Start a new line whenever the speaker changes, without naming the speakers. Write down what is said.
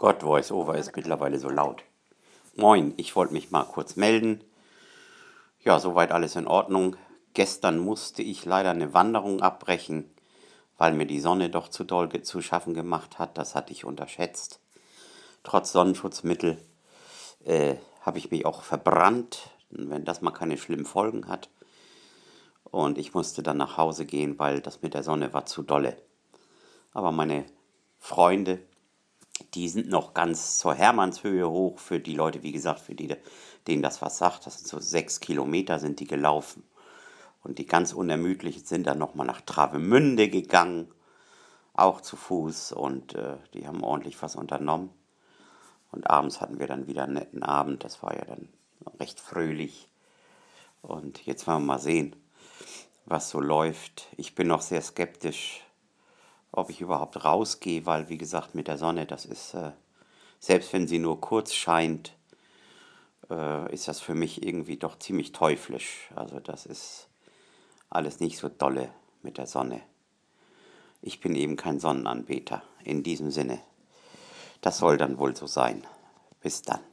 Gott, VoiceOver ist mittlerweile so laut. Moin, ich wollte mich mal kurz melden. Ja, soweit alles in Ordnung. Gestern musste ich leider eine Wanderung abbrechen, weil mir die Sonne doch zu doll zu schaffen gemacht hat. Das hatte ich unterschätzt. Trotz Sonnenschutzmittel habe ich mich auch verbrannt, wenn das mal keine schlimmen Folgen hat. Und ich musste dann nach Hause gehen, weil das mit der Sonne war zu dolle. Aber meine Freunde, die sind noch ganz zur Hermannshöhe hoch, für die Leute, wie gesagt, für die, denen das was sagt. Das sind so 6 Kilometer sind die gelaufen. Und die ganz Unermüdlichen sind dann nochmal nach Travemünde gegangen, auch zu Fuß. Und die haben ordentlich was unternommen. Und abends hatten wir dann wieder einen netten Abend. Das war ja dann recht fröhlich. Und jetzt wollen wir mal sehen, was so läuft. Ich bin noch sehr skeptisch, ob ich überhaupt rausgehe, weil, wie gesagt, mit der Sonne, das ist, selbst wenn sie nur kurz scheint, ist das für mich irgendwie doch ziemlich teuflisch. Also das ist alles nicht so dolle mit der Sonne. Ich bin eben kein Sonnenanbeter. In diesem Sinne, das soll dann wohl so sein. Bis dann.